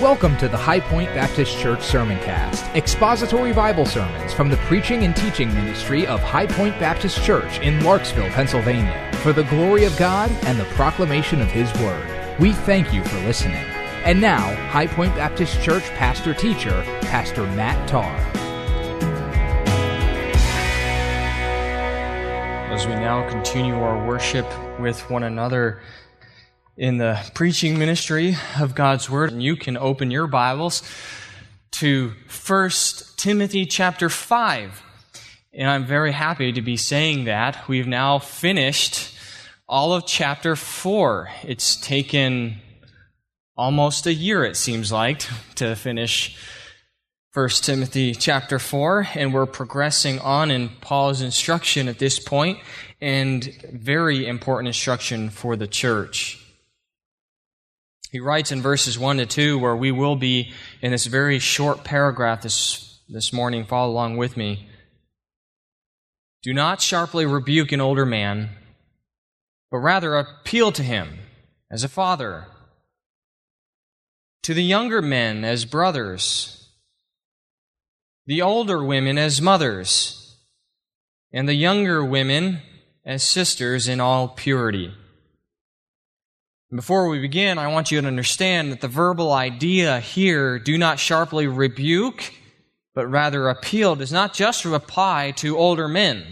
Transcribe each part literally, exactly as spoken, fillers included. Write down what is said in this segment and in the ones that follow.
Welcome to the High Point Baptist Church Sermoncast, expository Bible sermons from the preaching and teaching ministry of High Point Baptist Church in Larksville, Pennsylvania, for the glory of God and the proclamation of His Word. We thank you for listening. And now, High Point Baptist Church pastor-teacher, Pastor Matt Tarr. As we now continue our worship with one another in the preaching ministry of God's Word, and you can open your Bibles to First Timothy chapter five. And I'm very happy to be saying that. We've now finished all of chapter four. It's taken almost a year, it seems like, to finish First Timothy chapter four, and we're progressing on in Paul's instruction at this point, and very important instruction for the church. He writes in verses one to two, where we will be in this very short paragraph this, this morning. Follow along with me. Do not sharply rebuke an older man, but rather appeal to him as a father, to the younger men as brothers, the older women as mothers, and the younger women as sisters in all purity. Before we begin, I want you to understand that the verbal idea here, do not sharply rebuke, but rather appeal, does not just apply to older men.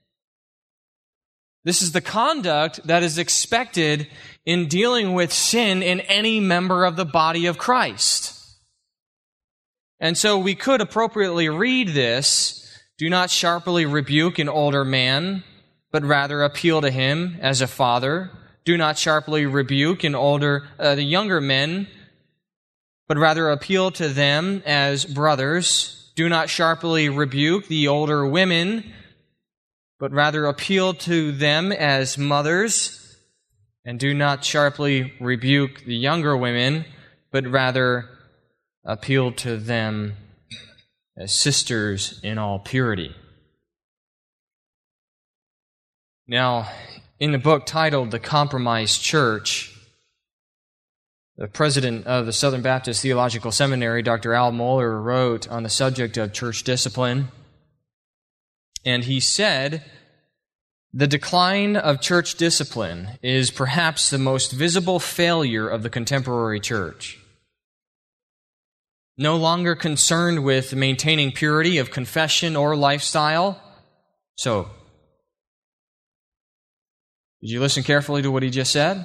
This is the conduct that is expected in dealing with sin in any member of the body of Christ. And so we could appropriately read this, do not sharply rebuke an older man, but rather appeal to him as a father. Do not sharply rebuke an older, uh, the younger men, but rather appeal to them as brothers. Do not sharply rebuke the older women, but rather appeal to them as mothers. And do not sharply rebuke the younger women, but rather appeal to them as sisters in all purity. Now, in the book titled The Compromised Church, the president of the Southern Baptist Theological Seminary, Doctor Al Mohler, wrote on the subject of church discipline, and he said, the decline of church discipline is perhaps the most visible failure of the contemporary church. No longer concerned with maintaining purity of confession or lifestyle. So, did you listen carefully to what he just said?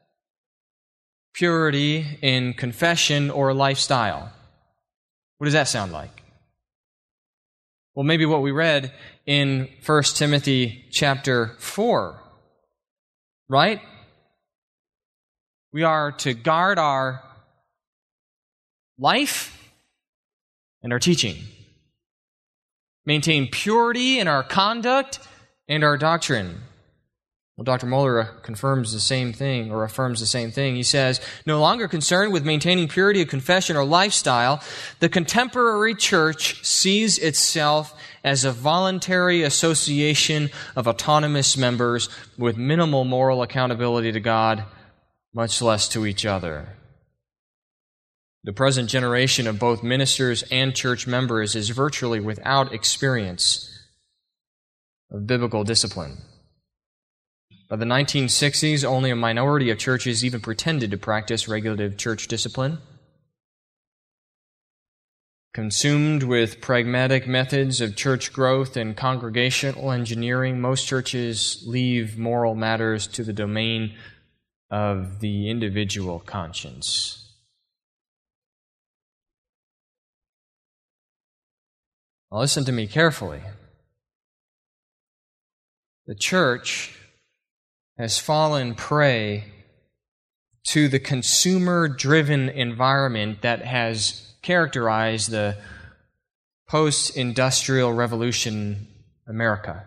Purity in confession or lifestyle. What does that sound like? Well, maybe what we read in First Timothy chapter four, right? We are to guard our life and our teaching. Maintain purity in our conduct and our doctrine. Well, Doctor Mohler confirms the same thing, or affirms the same thing. He says, no longer concerned with maintaining purity of confession or lifestyle, the contemporary church sees itself as a voluntary association of autonomous members with minimal moral accountability to God, much less to each other. The present generation of both ministers and church members is virtually without experience of biblical discipline. By the nineteen sixties, only a minority of churches even pretended to practice regulative church discipline. Consumed with pragmatic methods of church growth and congregational engineering, most churches leave moral matters to the domain of the individual conscience. Now listen to me carefully. The church has fallen prey to the consumer-driven environment that has characterized the post-industrial revolution America.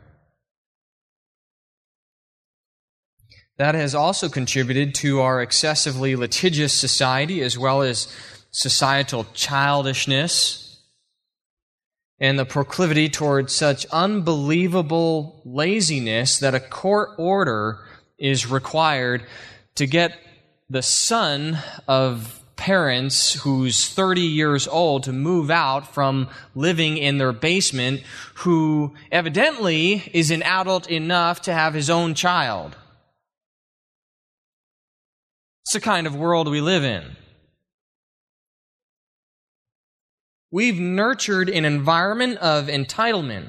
That has also contributed to our excessively litigious society, as well as societal childishness and the proclivity towards such unbelievable laziness that a court order is required to get the son of parents who's thirty years old to move out from living in their basement, who evidently is an adult enough to have his own child. It's the kind of world we live in. We've nurtured an environment of entitlement.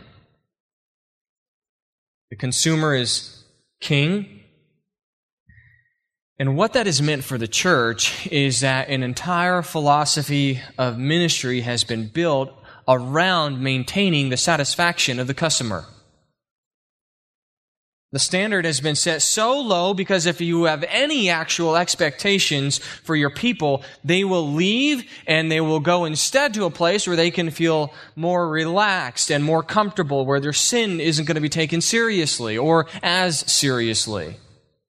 The consumer is king. And what that has meant for the church is that an entire philosophy of ministry has been built around maintaining the satisfaction of the customer. The standard has been set so low because if you have any actual expectations for your people, they will leave and they will go instead to a place where they can feel more relaxed and more comfortable, where their sin isn't going to be taken seriously or as seriously.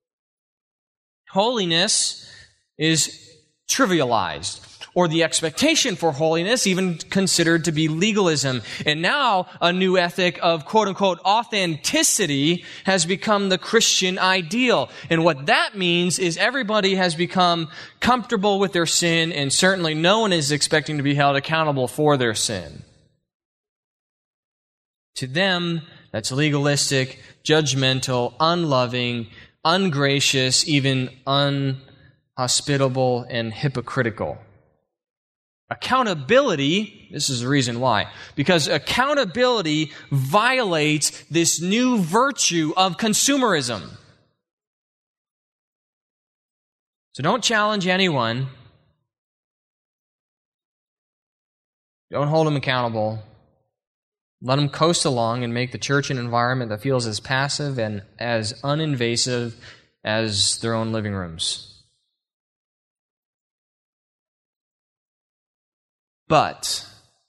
Holiness is trivialized, or the expectation for holiness even considered to be legalism. And now a new ethic of quote-unquote authenticity has become the Christian ideal. And what that means is everybody has become comfortable with their sin, and certainly no one is expecting to be held accountable for their sin. To them, that's legalistic, judgmental, unloving, ungracious, even unhospitable, and hypocritical. Accountability, this is the reason why, because accountability violates this new virtue of consumerism. So don't challenge anyone. Don't hold them accountable. Let them coast along and make the church an environment that feels as passive and as uninvasive as their own living rooms. But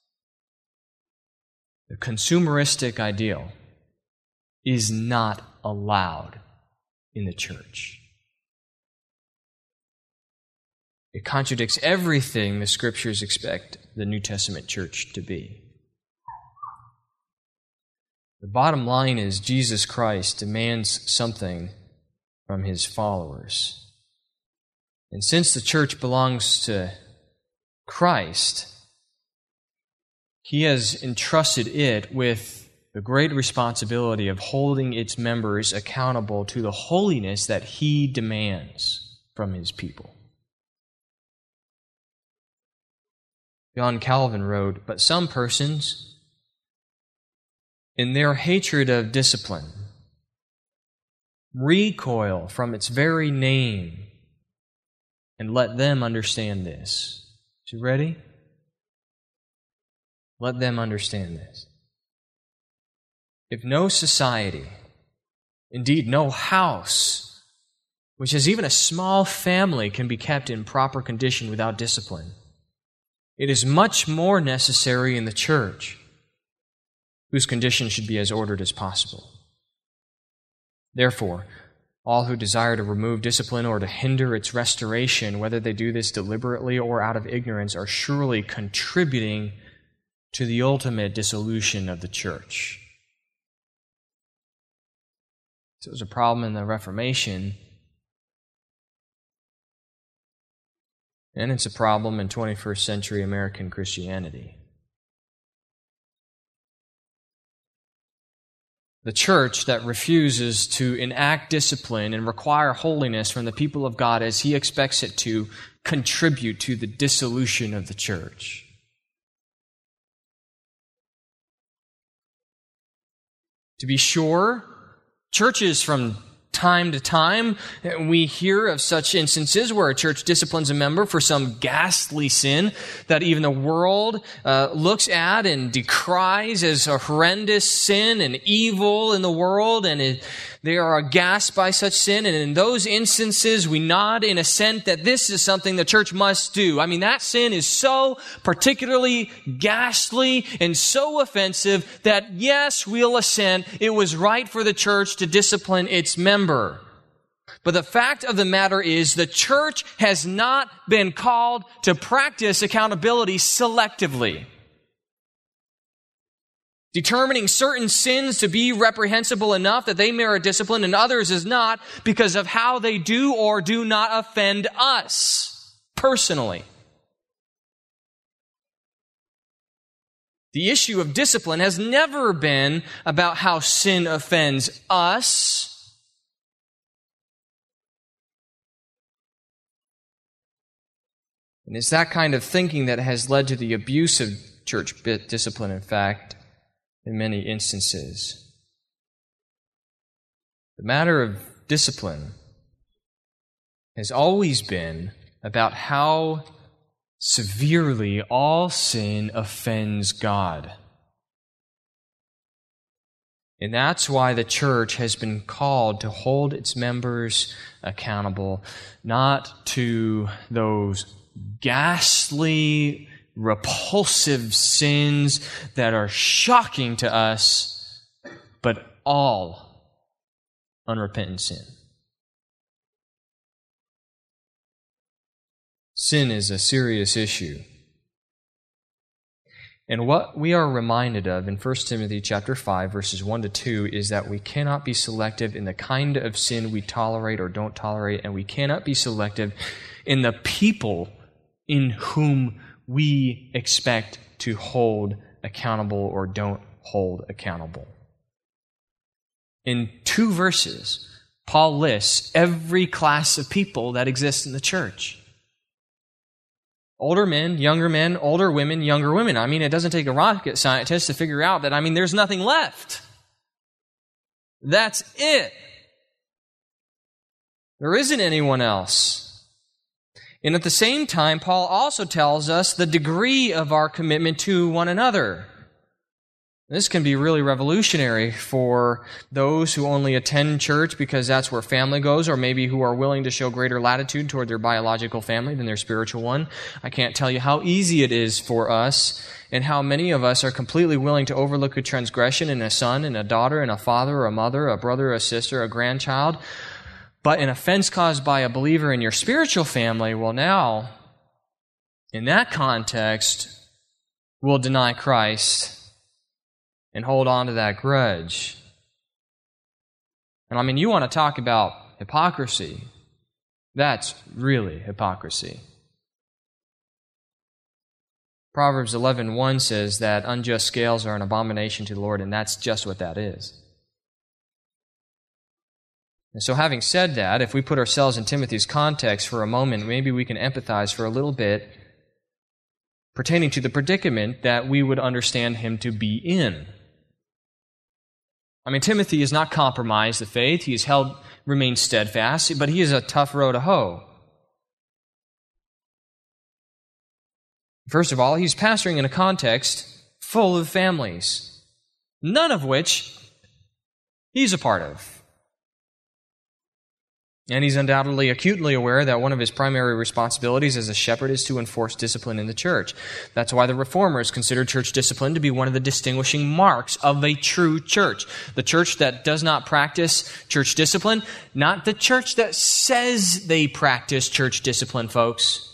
the consumeristic ideal is not allowed in the church. It contradicts everything the Scriptures expect the New Testament church to be. The bottom line is Jesus Christ demands something from His followers. And since the church belongs to Christ, He has entrusted it with the great responsibility of holding its members accountable to the holiness that He demands from His people. John Calvin wrote, "But some persons, in their hatred of discipline, recoil from its very name, and let them understand this." Is you ready? Let them understand this. If no society, indeed no house, which has even a small family, can be kept in proper condition without discipline, it is much more necessary in the church, whose condition should be as ordered as possible. Therefore, all who desire to remove discipline or to hinder its restoration, whether they do this deliberately or out of ignorance, are surely contributing to the ultimate dissolution of the church. So it was a problem in the Reformation, and it's a problem in twenty-first century American Christianity. The church that refuses to enact discipline and require holiness from the people of God as He expects it to contribute to the dissolution of the church. To be sure, churches from time to time, we hear of such instances where a church disciplines a member for some ghastly sin that even the world uh, looks at and decries as a horrendous sin and evil in the world, and it, they are aghast by such sin. And in those instances, we nod in assent that this is something the church must do. I mean, that sin is so particularly ghastly and so offensive that, yes, we'll assent. It was right for the church to discipline its member. But the fact of the matter is the church has not been called to practice accountability selectively. Determining certain sins to be reprehensible enough that they merit discipline and others is not because of how they do or do not offend us personally. The issue of discipline has never been about how sin offends us. And it's that kind of thinking that has led to the abuse of church discipline, in fact, in many instances. The matter of discipline has always been about how severely all sin offends God. And that's why the church has been called to hold its members accountable, not to those ghastly, repulsive sins that are shocking to us, but all unrepentant sin. Sin is a serious issue. And what we are reminded of in First Timothy chapter five, verses one to two, is that we cannot be selective in the kind of sin we tolerate or don't tolerate, and we cannot be selective in the people in whom we expect to hold accountable or don't hold accountable. In two verses, Paul lists every class of people that exists in the church. Older men, younger men, older women, younger women. I mean, it doesn't take a rocket scientist to figure out that, I mean, there's nothing left. That's it. There isn't anyone else. And at the same time, Paul also tells us the degree of our commitment to one another. This can be really revolutionary for those who only attend church because that's where family goes, or maybe who are willing to show greater latitude toward their biological family than their spiritual one. I can't tell you how easy it is for us, and how many of us are completely willing to overlook a transgression in a son and a daughter and a father or a mother, a brother, a sister, a grandchild. But an offense caused by a believer in your spiritual family, well now, in that context, we'll deny Christ and hold on to that grudge. And I mean, you want to talk about hypocrisy. That's really hypocrisy. Proverbs eleven one says that unjust scales are an abomination to the Lord, and that's just what that is. And so having said that, if we put ourselves in Timothy's context for a moment, maybe we can empathize for a little bit pertaining to the predicament that we would understand him to be in. I mean, Timothy has not compromised the faith. He has held, remained steadfast, but he is a tough row to hoe. First of all, he's pastoring in a context full of families, none of which he's a part of. And he's undoubtedly acutely aware that one of his primary responsibilities as a shepherd is to enforce discipline in the church. That's why the Reformers consider church discipline to be one of the distinguishing marks of a true church. The church that does not practice church discipline, not the church that says they practice church discipline, folks.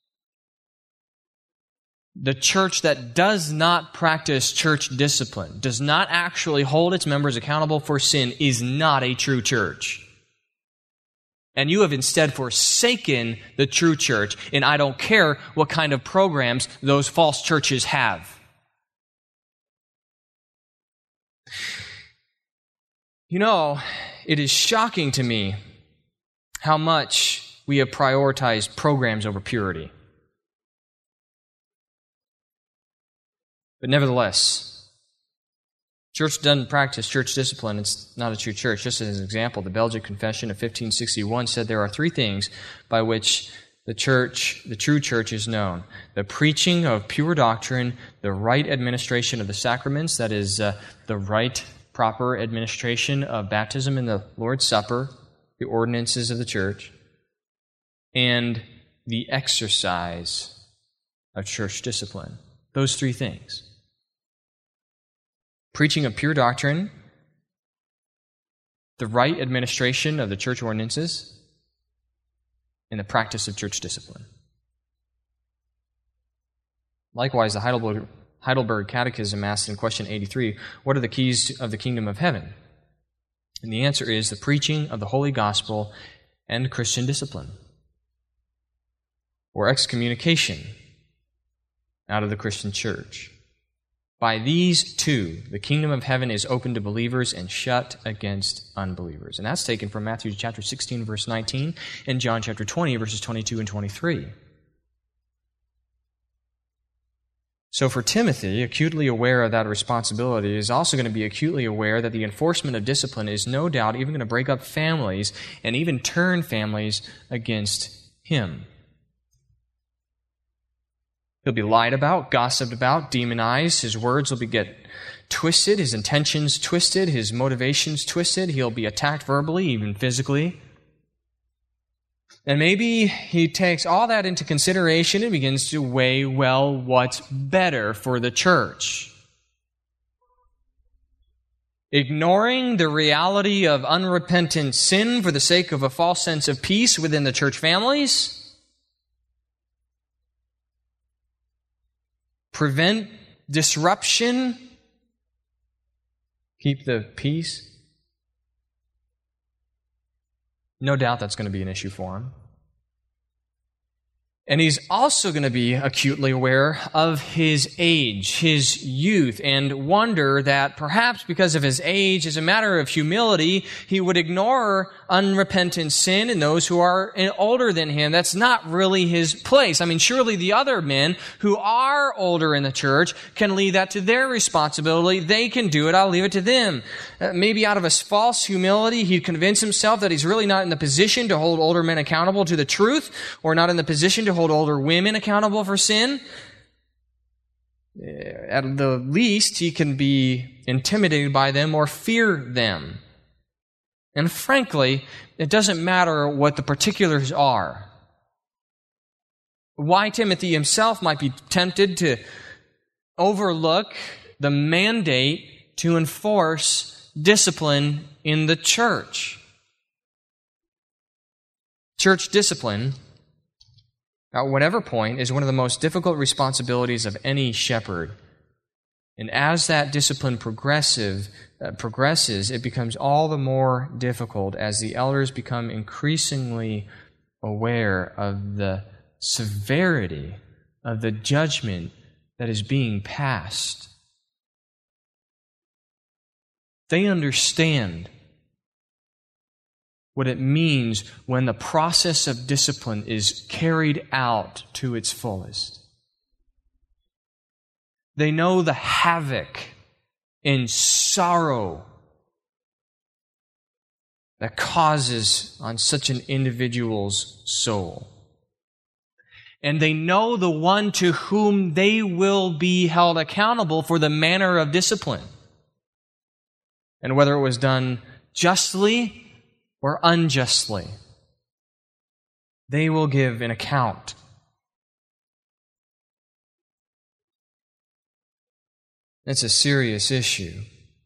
The church that does not practice church discipline, does not actually hold its members accountable for sin, is not a true church. And you have instead forsaken the true church, and I don't care what kind of programs those false churches have. You know, it is shocking to me how much we have prioritized programs over purity. But nevertheless, church doesn't practice church discipline. It's not a true church. Just as an example, the Belgic Confession of fifteen sixty-one said there are three things by which the church, the true church, is known: the preaching of pure doctrine, the right administration of the sacraments, that is, uh, the right, proper administration of baptism and the Lord's Supper, the ordinances of the church, and the exercise of church discipline. Those three things. Preaching of pure doctrine, the right administration of the church ordinances, and the practice of church discipline. Likewise, the Heidelberg, Heidelberg Catechism asks in question eighty-three, what are the keys of the kingdom of heaven? And the answer is the preaching of the Holy Gospel and Christian discipline, or excommunication out of the Christian church. By these two, the kingdom of heaven is open to believers and shut against unbelievers. And that's taken from Matthew chapter sixteen, verse nineteen, and John chapter twenty, verses twenty-two and twenty-three. So for Timothy, acutely aware of that responsibility, is also going to be acutely aware that the enforcement of discipline is no doubt even going to break up families and even turn families against him. He'll be lied about, gossiped about, demonized. His words will be get twisted, his intentions twisted, his motivations twisted. He'll be attacked verbally, even physically. And maybe he takes all that into consideration and begins to weigh, well, what's better for the church? Ignoring the reality of unrepentant sin for the sake of a false sense of peace within the church families? Prevent disruption? Keep the peace? No doubt that's going to be an issue for him. And he's also going to be acutely aware of his age, his youth, and wonder that perhaps because of his age, as a matter of humility, he would ignore unrepentant sin in those who are older than him. That's not really his place. I mean, surely the other men who are older in the church can leave that to their responsibility. They can do it. I'll leave it to them. Uh, maybe out of a false humility, he'd convince himself that he's really not in the position to hold older men accountable to the truth, or not in the position to hold older women accountable for sin. At the least, he can be intimidated by them or fear them. And frankly, it doesn't matter what the particulars are. Why Timothy himself might be tempted to overlook the mandate to enforce discipline in the church. Church discipline, at whatever point, is one of the most difficult responsibilities of any shepherd. And as that discipline progressive uh, progresses, it becomes all the more difficult as the elders become increasingly aware of the severity of the judgment that is being passed. They understand what it means when the process of discipline is carried out to its fullest. They know the havoc and sorrow that causes on such an individual's soul. And they know the one to whom they will be held accountable for the manner of discipline, and whether it was done justly or unjustly. They will give an account. It's a serious issue.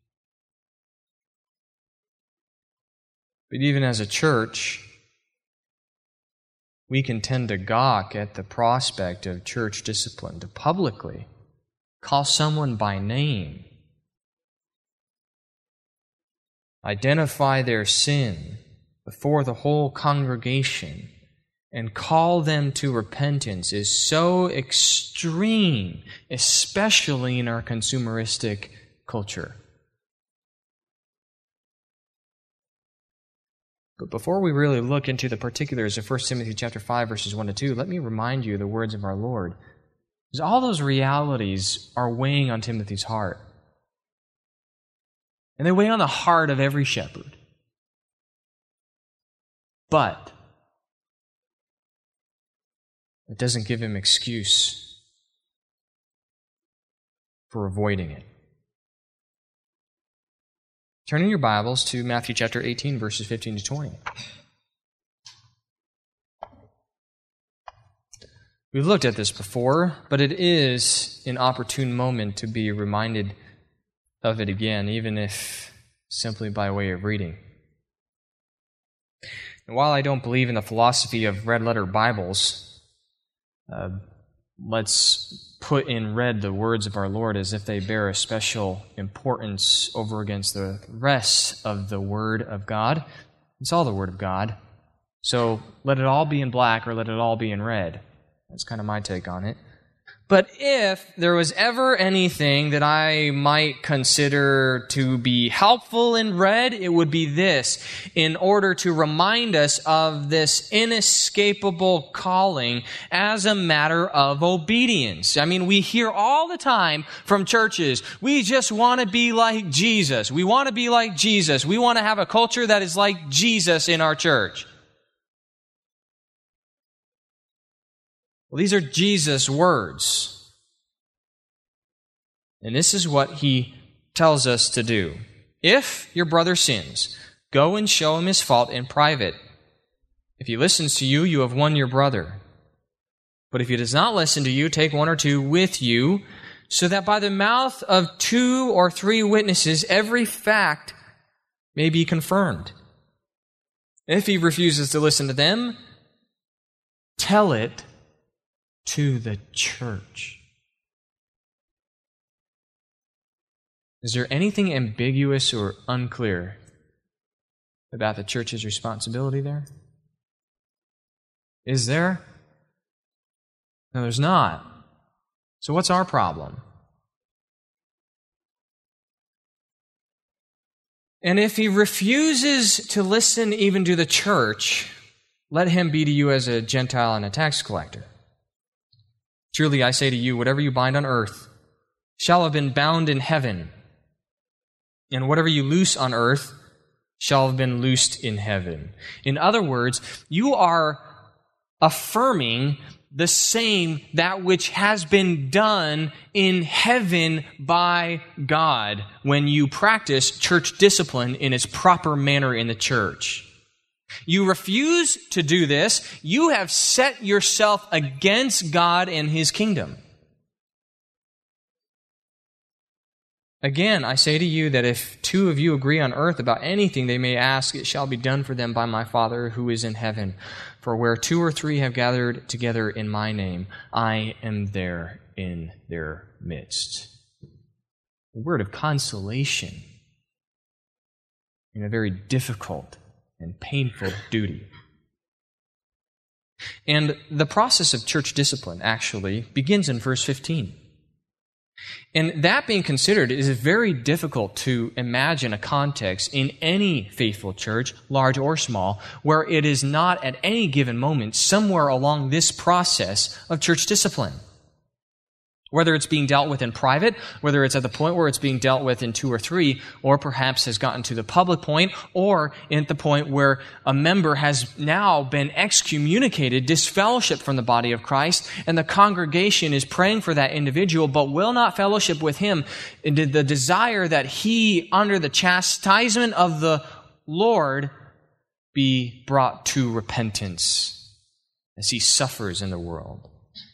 But even as a church, we can tend to gawk at the prospect of church discipline, to publicly call someone by name, identify their sin before the whole congregation, and call them to repentance is so extreme, especially in our consumeristic culture. But before we really look into the particulars of First Timothy chapter five, verses one to two, let me remind you of the words of our Lord. Because all those realities are weighing on Timothy's heart. And they weigh on the heart of every shepherd. But it doesn't give him excuse for avoiding it. Turn in your Bibles to Matthew chapter eighteen, verses fifteen to twenty. We've looked at this before, but it is an opportune moment to be reminded of it again, even if simply by way of reading. And while I don't believe in the philosophy of red-letter Bibles, uh, let's put in red the words of our Lord as if they bear a special importance over against the rest of the Word of God. It's all the Word of God. So let it all be in black or let it all be in red. That's kind of my take on it. But if there was ever anything that I might consider to be helpful in red, it would be this, in order to remind us of this inescapable calling as a matter of obedience. I mean, we hear all the time from churches, we just want to be like Jesus. We want to be like Jesus. We want to have a culture that is like Jesus in our church. Well, these are Jesus' words. And this is what he tells us to do. If your brother sins, go and show him his fault in private. If he listens to you, you have won your brother. But if he does not listen to you, take one or two with you, so that by the mouth of two or three witnesses, every fact may be confirmed. If he refuses to listen to them, tell it to the church. Is there anything ambiguous or unclear about the church's responsibility there? Is there? No, there's not. So what's our problem? And if he refuses to listen even to the church, let him be to you as a Gentile and a tax collector. Truly I say to you, whatever you bind on earth shall have been bound in heaven, and whatever you loose on earth shall have been loosed in heaven. In other words, you are affirming the same, that which has been done in heaven by God when you practice church discipline in its proper manner in the church. You refuse to do this, you have set yourself against God and His kingdom. Again, I say to you that if two of you agree on earth about anything they may ask, it shall be done for them by my Father who is in heaven. For where two or three have gathered together in my name, I am there in their midst. A word of consolation in a very difficult and painful duty. And the process of church discipline actually begins in verse fifteen. And that being considered, it is very difficult to imagine a context in any faithful church, large or small, where it is not at any given moment somewhere along this process of church discipline. Whether it's being dealt with in private, whether it's at the point where it's being dealt with in two or three, or perhaps has gotten to the public point, or at the point where a member has now been excommunicated, disfellowshipped from the body of Christ, and the congregation is praying for that individual, but will not fellowship with him. The desire that he, under the chastisement of the Lord, be brought to repentance as he suffers in the world.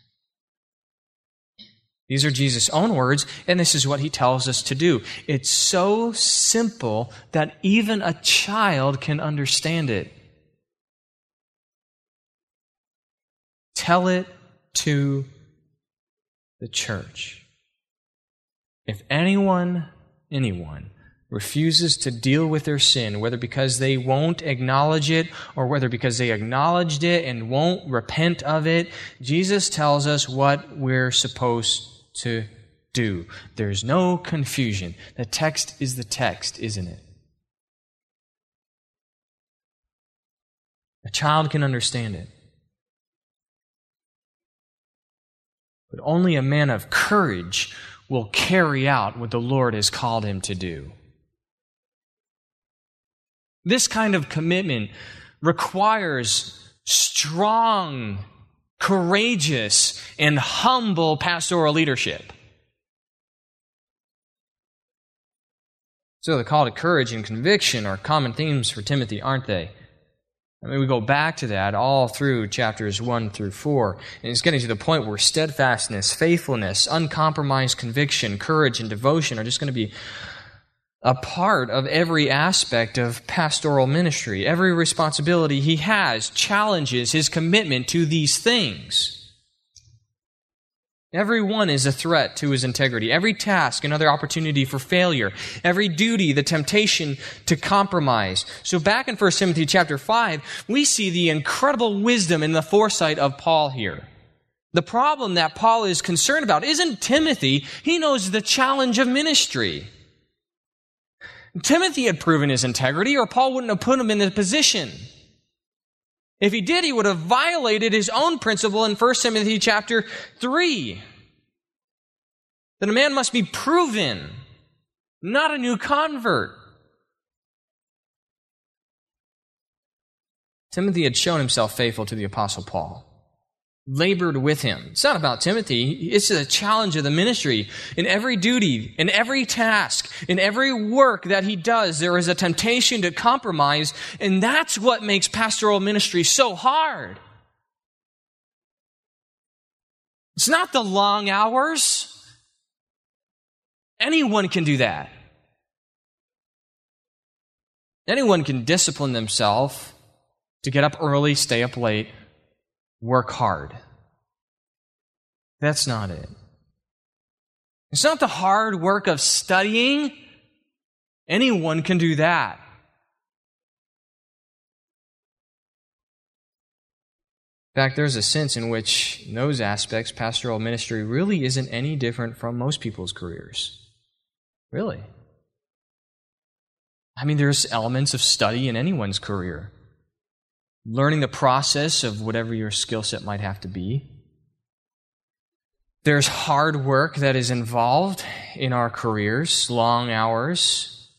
These are Jesus' own words, and this is what he tells us to do. It's so simple that even a child can understand it. Tell it to the church. If anyone, anyone, refuses to deal with their sin, whether because they won't acknowledge it or whether because they acknowledged it and won't repent of it, Jesus tells us what we're supposed to to do. There's no confusion. The text is the text, isn't it? A child can understand it. But only a man of courage will carry out what the Lord has called him to do. This kind of commitment requires strong, courageous, and humble pastoral leadership. So the call to courage and conviction are common themes for Timothy, aren't they? I mean, we go back to that all through chapters one through four, and it's getting to the point where steadfastness, faithfulness, uncompromised conviction, courage, and devotion are just going to be a part of every aspect of pastoral ministry. Every responsibility he has challenges his commitment to these things. Every one is a threat to his integrity. Every task, another opportunity for failure. Every duty, the temptation to compromise. So back in First Timothy chapter five, we see the incredible wisdom and the foresight of Paul here. The problem that Paul is concerned about isn't Timothy. He knows the challenge of ministry. Timothy had proven his integrity, or Paul wouldn't have put him in the position. If he did, he would have violated his own principle in First Timothy chapter three. That a man must be proven, not a new convert. Timothy had shown himself faithful to the Apostle Paul, labored with him. It's not about Timothy. It's a challenge of the ministry. In every duty, in every task, in every work that he does, there is a temptation to compromise, and that's what makes pastoral ministry so hard. It's not the long hours. Anyone can do that. Anyone can discipline themselves to get up early, stay up late, work hard. That's not it. It's not the hard work of studying. Anyone can do that. In fact, there's a sense in which, in those aspects, pastoral ministry really isn't any different from most people's careers. Really. I mean, there's elements of study in anyone's career. Learning the process of whatever your skill set might have to be. There's hard work that is involved in our careers, long hours.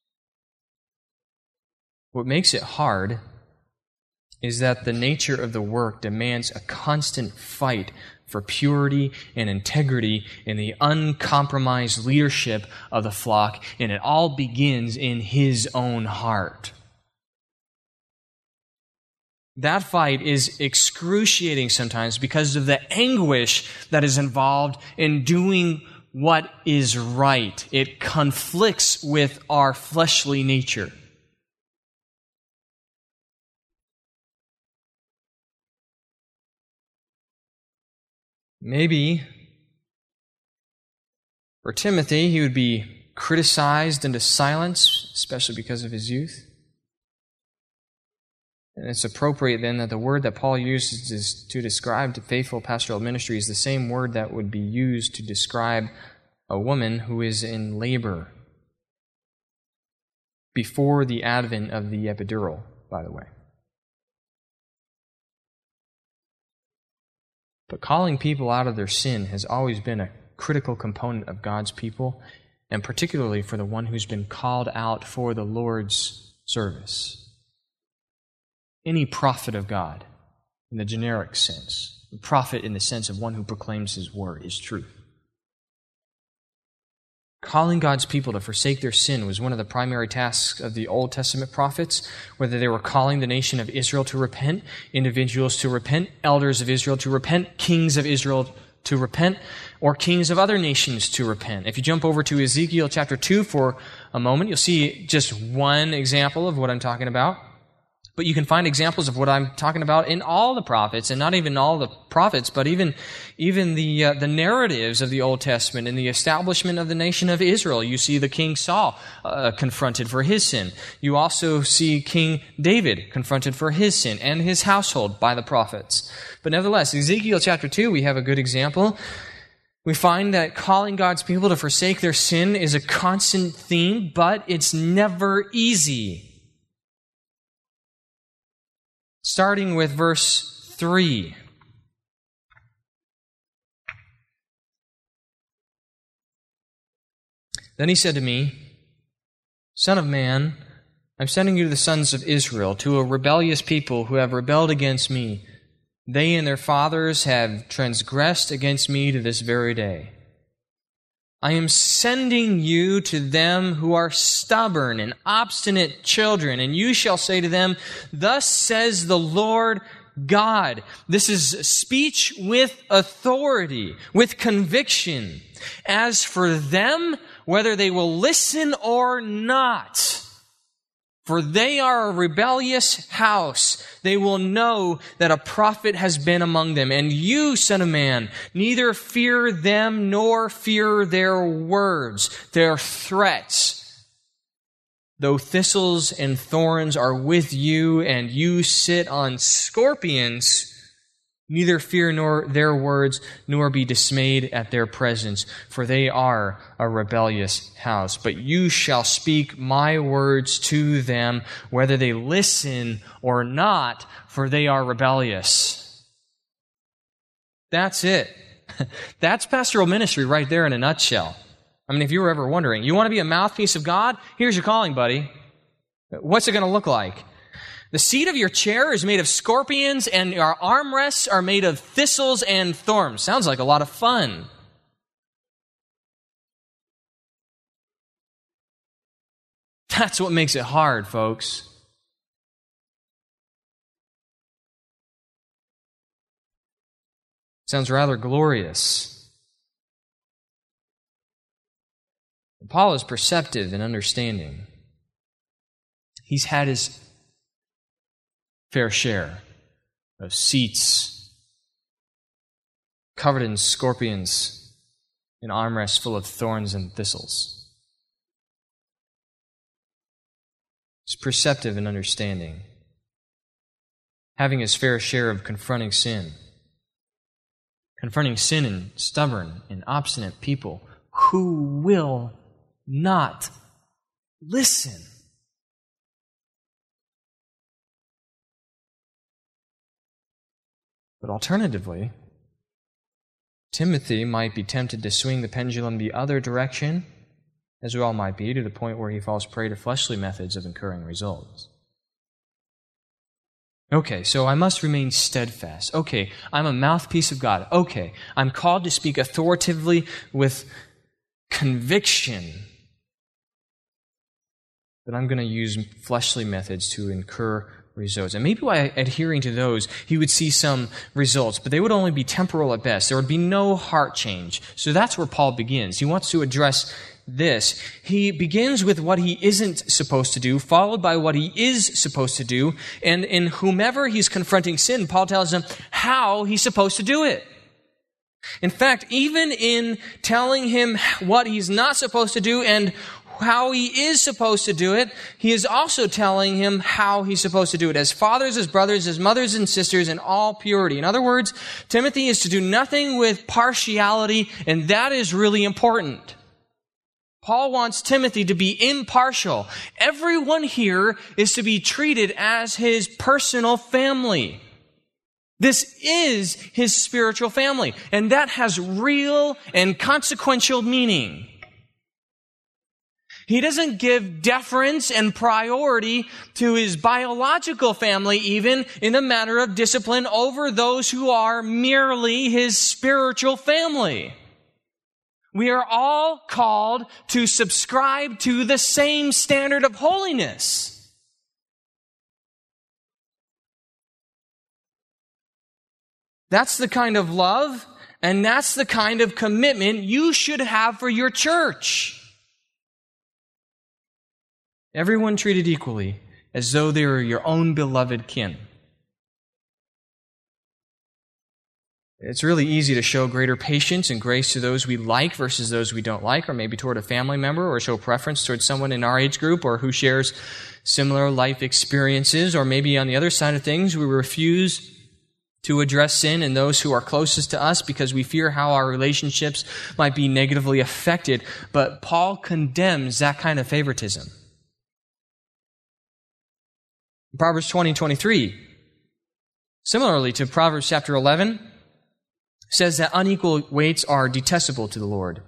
What makes it hard is that the nature of the work demands a constant fight for purity and integrity in the uncompromised leadership of the flock, and it all begins in his own heart. That fight is excruciating sometimes because of the anguish that is involved in doing what is right. It conflicts with our fleshly nature. Maybe for Timothy, he would be criticized into silence, especially because of his youth. And it's appropriate then that the word that Paul uses to describe faithful pastoral ministry is the same word that would be used to describe a woman who is in labor before the advent of the epidural, by the way. But calling people out of their sin has always been a critical component of God's people, and particularly for the one who's been called out for the Lord's service. Any prophet of God, in the generic sense, the prophet in the sense of one who proclaims his word, his truth. Calling God's people to forsake their sin was one of the primary tasks of the Old Testament prophets, whether they were calling the nation of Israel to repent, individuals to repent, elders of Israel to repent, kings of Israel to repent, or kings of other nations to repent. If you jump over to Ezekiel chapter two for a moment, you'll see just one example of what I'm talking about. But you can find examples of what I'm talking about in all the prophets, and not even all the prophets, but even, even the, uh, the narratives of the Old Testament and the establishment of the nation of Israel. You see the King Saul uh, confronted for his sin. You also see King David confronted for his sin and his household by the prophets. But nevertheless, Ezekiel chapter two, we have a good example. We find that calling God's people to forsake their sin is a constant theme, but it's never easy. Starting with verse three. Then he said to me, Son of man, I'm sending you to the sons of Israel, to a rebellious people who have rebelled against me. They and their fathers have transgressed against me to this very day. I am sending you to them who are stubborn and obstinate children, and you shall say to them, Thus says the Lord God. This is speech with authority, with conviction. As for them, whether they will listen or not, for they are a rebellious house, they will know that a prophet has been among them. And you, son of man, neither fear them nor fear their words, their threats. Though thistles and thorns are with you, and you sit on scorpions, Neither fear nor their words, nor be dismayed at their presence, for they are a rebellious house. But you shall speak my words to them, whether they listen or not, for they are rebellious. That's it. That's pastoral ministry right there in a nutshell. I mean, if you were ever wondering, you want to be a mouthpiece of God? Here's your calling, buddy. What's it going to look like? The seat of your chair is made of scorpions, and our armrests are made of thistles and thorns. Sounds like a lot of fun. That's what makes it hard, folks. Sounds rather glorious. Paul is perceptive and understanding. He's had his fair share of seats covered in scorpions and armrests full of thorns and thistles. He's perceptive and understanding, having his fair share of confronting sin, confronting sin and stubborn and obstinate people who will not listen. But alternatively, Timothy might be tempted to swing the pendulum the other direction, as we all might be, to the point where he falls prey to fleshly methods of incurring results. Okay, so I must remain steadfast. Okay, I'm a mouthpiece of God. Okay, I'm called to speak authoritatively with conviction. But I'm going to use fleshly methods to incur results. And maybe by adhering to those, he would see some results, but they would only be temporal at best. There would be no heart change. So that's where Paul begins. He wants to address this. He begins with what he isn't supposed to do, followed by what he is supposed to do. And in whomever he's confronting sin, Paul tells him how he's supposed to do it. In fact, even in telling him what he's not supposed to do and how he is supposed to do it, he is also telling him how he's supposed to do it. As fathers, as brothers, as mothers and sisters, in all purity. In other words, Timothy is to do nothing with partiality, and that is really important. Paul wants Timothy to be impartial. Everyone here is to be treated as his personal family. This is his spiritual family, and that has real and consequential meaning. He doesn't give deference and priority to his biological family, even in the matter of discipline, over those who are merely his spiritual family. We are all called to subscribe to the same standard of holiness. That's the kind of love, and that's the kind of commitment you should have for your church. Everyone treated equally, as though they were your own beloved kin. It's really easy to show greater patience and grace to those we like versus those we don't like, or maybe toward a family member, or show preference towards someone in our age group or who shares similar life experiences, or maybe on the other side of things, we refuse to address sin in those who are closest to us because we fear how our relationships might be negatively affected. But Paul condemns that kind of favoritism. Proverbs twenty twenty-three, similarly to Proverbs chapter eleven, says that unequal weights are detestable to the Lord.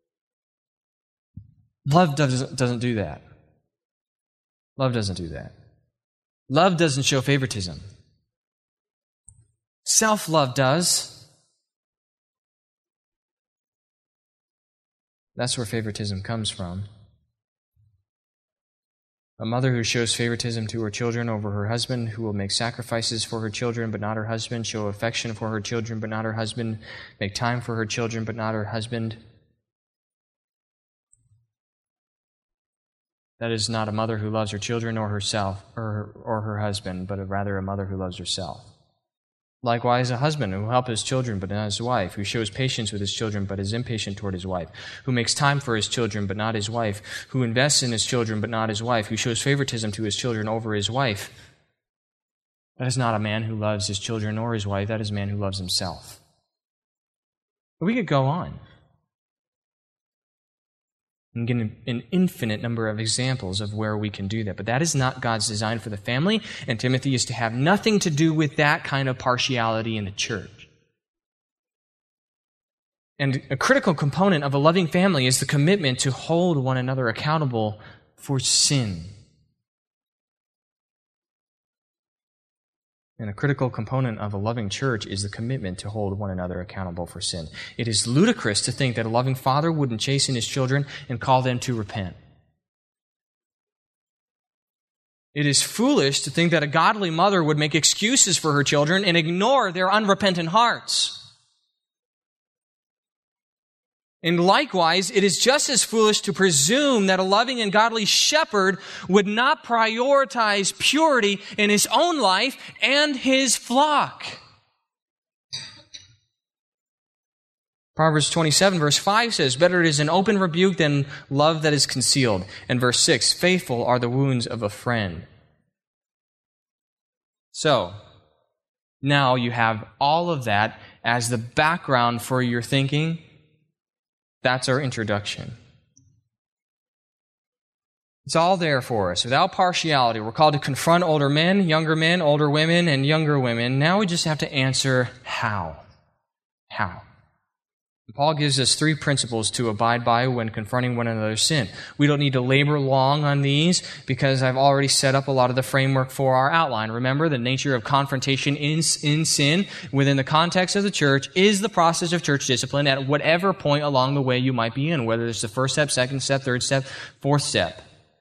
Love doesn't, doesn't do that. Love doesn't do that. Love doesn't show favoritism. Self-love does. That's where favoritism comes from. A mother who shows favoritism to her children over her husband, who will make sacrifices for her children but not her husband, show affection for her children but not her husband, make time for her children but not her husband. That is not a mother who loves her children or herself or, or her husband, but rather a mother who loves herself. Likewise, a husband who helps his children but not his wife, who shows patience with his children but is impatient toward his wife, who makes time for his children but not his wife, who invests in his children but not his wife, who shows favoritism to his children over his wife. That is not a man who loves his children or his wife. That is a man who loves himself. But we could go on and get an infinite number of examples of where we can do that. But that is not God's design for the family, and Timothy is to have nothing to do with that kind of partiality in the church. And a critical component of a loving family is the commitment to hold one another accountable for sin. And a critical component of a loving church is the commitment to hold one another accountable for sin. It is ludicrous to think that a loving father wouldn't chasten his children and call them to repent. It is foolish to think that a godly mother would make excuses for her children and ignore their unrepentant hearts. And likewise, it is just as foolish to presume that a loving and godly shepherd would not prioritize purity in his own life and his flock. Proverbs twenty-seven verse five says, "Better it is an open rebuke than love that is concealed." And verse six, "Faithful are the wounds of a friend." So, now you have all of that as the background for your thinking. That's our introduction. It's all there for us, without partiality. We're called to confront older men, younger men, older women, and younger women. Now we just have to answer how. How? And Paul gives us three principles to abide by when confronting one another's sin. We don't need to labor long on these because I've already set up a lot of the framework for our outline. Remember, the nature of confrontation in, in sin within the context of the church is the process of church discipline at whatever point along the way you might be in, whether it's the first step, second step, third step, fourth step.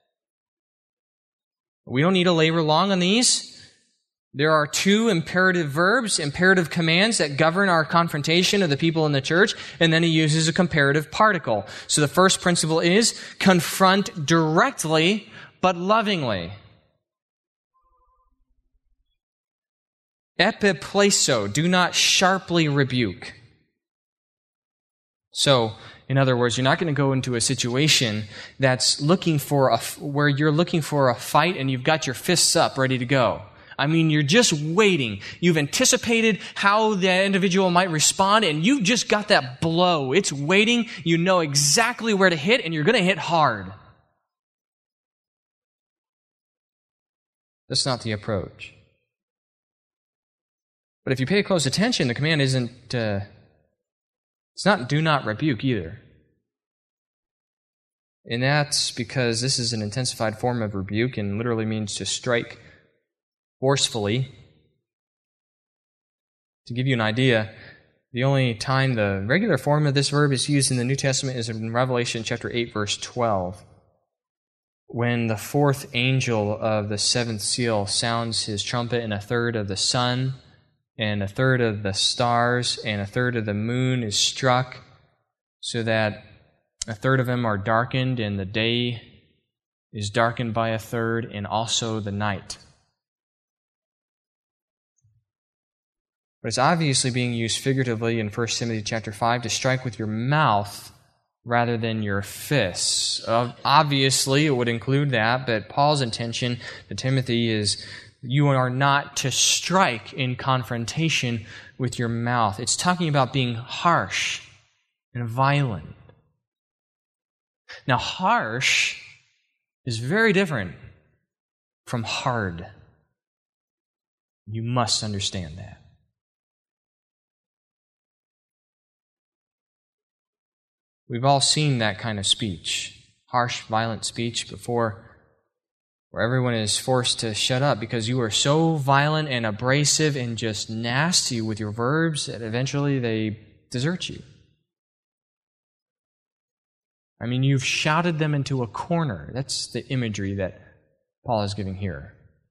We don't need to labor long on these. There are two imperative verbs, imperative commands that govern our confrontation of the people in the church, and then he uses a comparative particle. So the first principle is confront directly but lovingly. Epipleso, do not sharply rebuke. So, in other words, you're not going to go into a situation that's looking for a, where you're looking for a fight and you've got your fists up ready to go. I mean, you're just waiting. You've anticipated how the individual might respond, and you've just got that blow. It's waiting. You know exactly where to hit, and you're going to hit hard. That's not the approach. But if you pay close attention, the command isn't, uh, it's not do not rebuke either. And that's because this is an intensified form of rebuke and literally means to strike forcefully. To give you an idea, the only time the regular form of this verb is used in the New Testament is in Revelation chapter eight, verse twelve, when the fourth angel of the seventh seal sounds his trumpet, and a third of the sun, and a third of the stars, and a third of the moon is struck, so that a third of them are darkened, and the day is darkened by a third, and also the night. But it's obviously being used figuratively in First Timothy chapter five to strike with your mouth rather than your fists. Uh, obviously, it would include that, but Paul's intention to Timothy is you are not to strike in confrontation with your mouth. It's talking about being harsh and violent. Now, harsh is very different from hard. You must understand that. We've all seen that kind of speech, harsh, violent speech before, where everyone is forced to shut up because you are so violent and abrasive and just nasty with your verbs that eventually they desert you. I mean, you've shouted them into a corner. That's the imagery that Paul is giving here.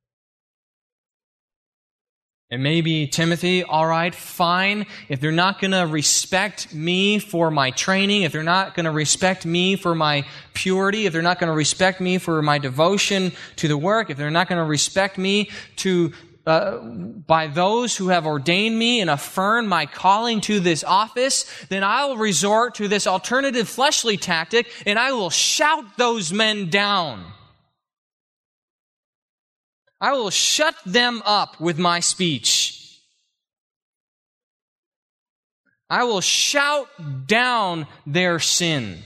And maybe, Timothy, all right, fine. If they're not going to respect me for my training, if they're not going to respect me for my purity, if they're not going to respect me for my devotion to the work, if they're not going to respect me to uh, by those who have ordained me and affirmed my calling to this office, then I will resort to this alternative fleshly tactic, and I will shout those men down. I will shut them up with my speech. I will shout down their sin.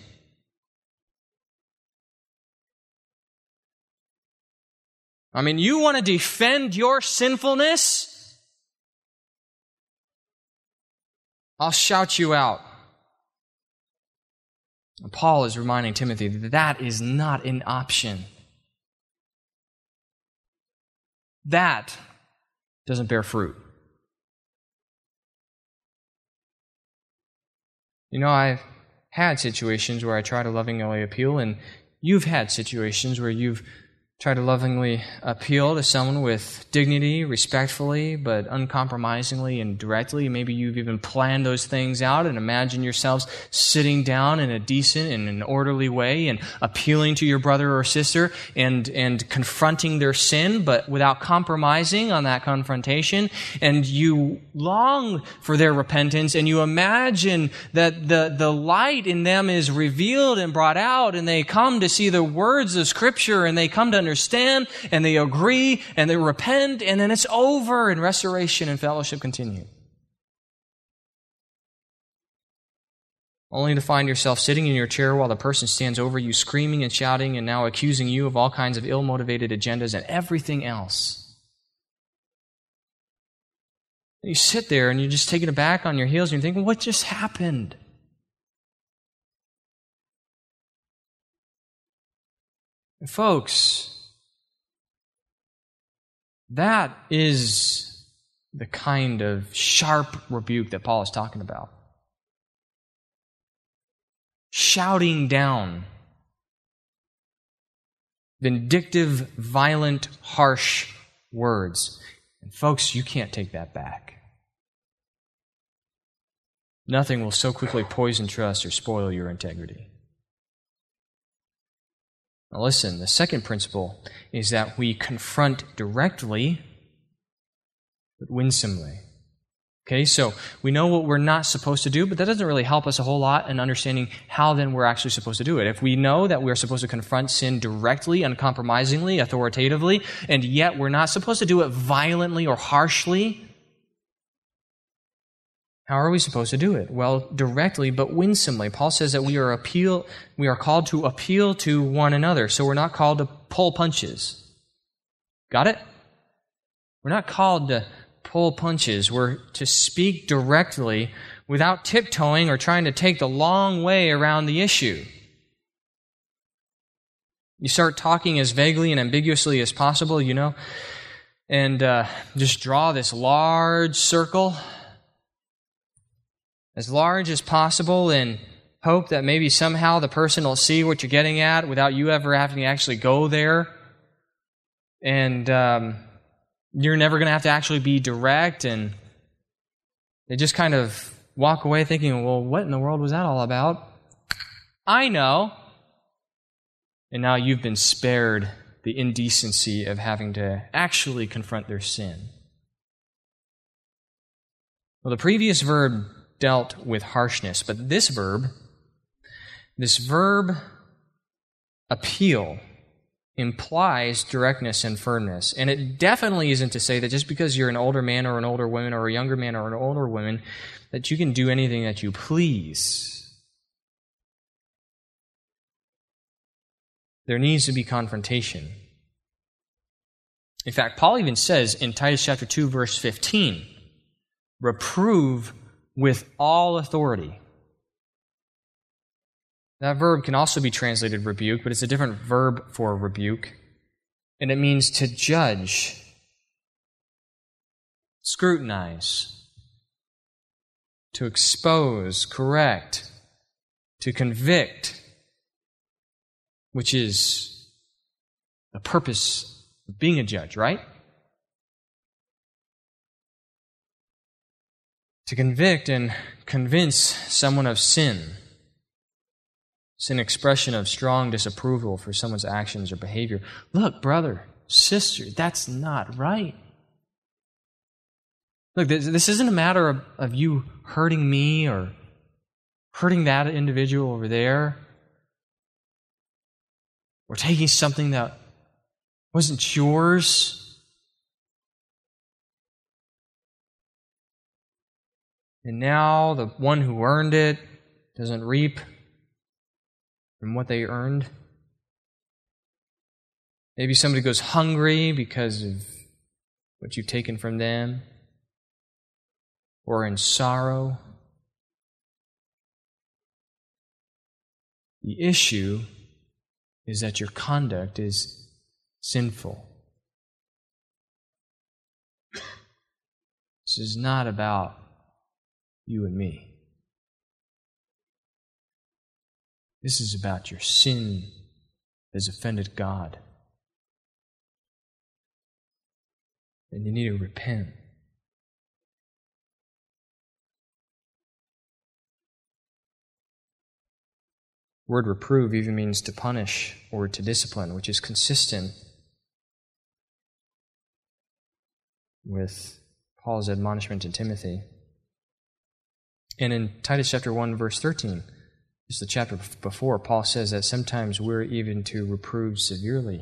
I mean, you want to defend your sinfulness? I'll shout you out. And Paul is reminding Timothy that that is not an option. That doesn't bear fruit. You know, I've had situations where I try to lovingly appeal, and you've had situations where you've tried to lovingly appeal to someone with dignity, respectfully, but uncompromisingly and directly. Maybe you've even planned those things out and imagine yourselves sitting down in a decent and an orderly way and appealing to your brother or sister and, and confronting their sin, but without compromising on that confrontation. And you long for their repentance, and you imagine that the, the light in them is revealed and brought out, and they come to see the words of Scripture, and they come to understand, and they agree, and they repent, and then it's over, and restoration and fellowship continue. Only to find yourself sitting in your chair while the person stands over you, screaming and shouting, and now accusing you of all kinds of ill-motivated agendas and everything else. You sit there, and you're just taken aback on your heels, and you're thinking, what just happened? And folks, that is the kind of sharp rebuke that Paul is talking about. Shouting down. Vindictive, violent, harsh words. And folks, you can't take that back. Nothing will so quickly poison trust or spoil your integrity. Now listen, the second principle is that we confront directly, but winsomely. Okay, so we know what we're not supposed to do, but that doesn't really help us a whole lot in understanding how then we're actually supposed to do it. If we know that we're supposed to confront sin directly, uncompromisingly, authoritatively, and yet we're not supposed to do it violently or harshly, how are we supposed to do it? Well, directly, but winsomely. Paul says that we are appeal, we are called to appeal to one another, so we're not called to pull punches. Got it? We're not called to pull punches. We're to speak directly without tiptoeing or trying to take the long way around the issue. You start talking as vaguely and ambiguously as possible, you know, and uh, just draw this large circle, as large as possible, and hope that maybe somehow the person will see what you're getting at without you ever having to actually go there. And um, you're never going to have to actually be direct, and they just kind of walk away thinking, well, what in the world was that all about? I know. And now you've been spared the indecency of having to actually confront their sin. Well, the previous verb dealt with harshness, but this verb, this verb appeal, implies directness and firmness. And it definitely isn't to say that just because you're an older man or an older woman or a younger man or an older woman, that you can do anything that you please. There needs to be confrontation. In fact, Paul even says in Titus chapter two, verse fifteen, reprove with all authority. That verb can also be translated rebuke, but it's a different verb for rebuke. And it means to judge, scrutinize, to expose, correct, to convict, which is the purpose of being a judge, right? To convict and convince someone of sin. It's an expression of strong disapproval for someone's actions or behavior. Look, brother, sister, that's not right. Look, this, this isn't a matter of, of you hurting me or hurting that individual over there, or taking something that wasn't yours And now the one who earned it doesn't reap from what they earned. Maybe somebody goes hungry because of what you've taken from them, or in sorrow. The issue is that your conduct is sinful. This is not about you and me. This is about your sin that has offended God. And you need to repent. The word reprove even means to punish or to discipline, which is consistent with Paul's admonishment to Timothy. And in Titus chapter one, verse thirteen, just the chapter before, Paul says that sometimes we're even to reprove severely.